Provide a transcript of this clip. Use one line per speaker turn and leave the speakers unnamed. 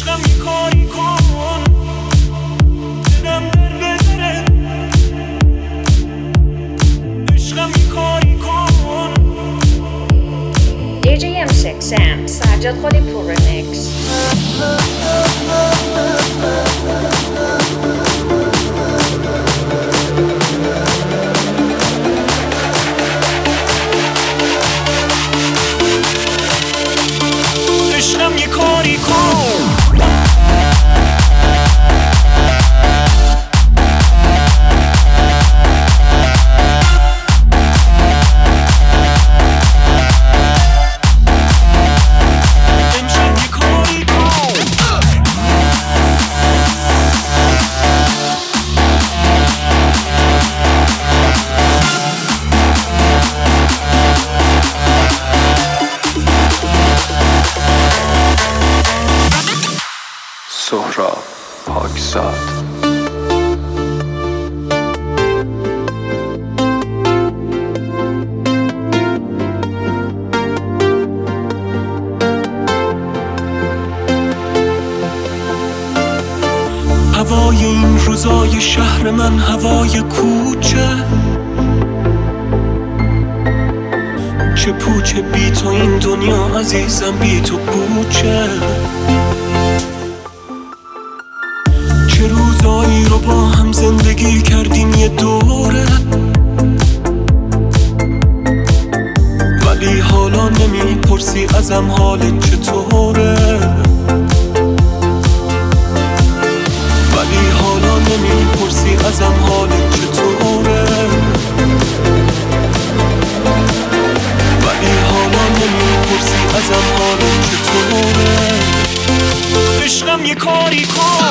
عشقم یه کاری کن دلم در بذاره، عشقم یه کاری کن.
DJ M6 Sam سجاد خالی پور رمیکس.
عشقم یه کاری کن.
سهراب پاکزاد.
هوای این روزای شهر من هوای کوچه، چه پوچه بی تو این دنیا عزیزم، بی تو پوچه. چه روزایی رو با هم زندگی کردیم یه دوره، ولی حالا نمیپرسی ازم حالت چطوره، ولی حالا نمیپرسی ازم حالت چطوره، ولی حالا نمیپرسی ازم حالت چطوره. عشقم یه کاری کن.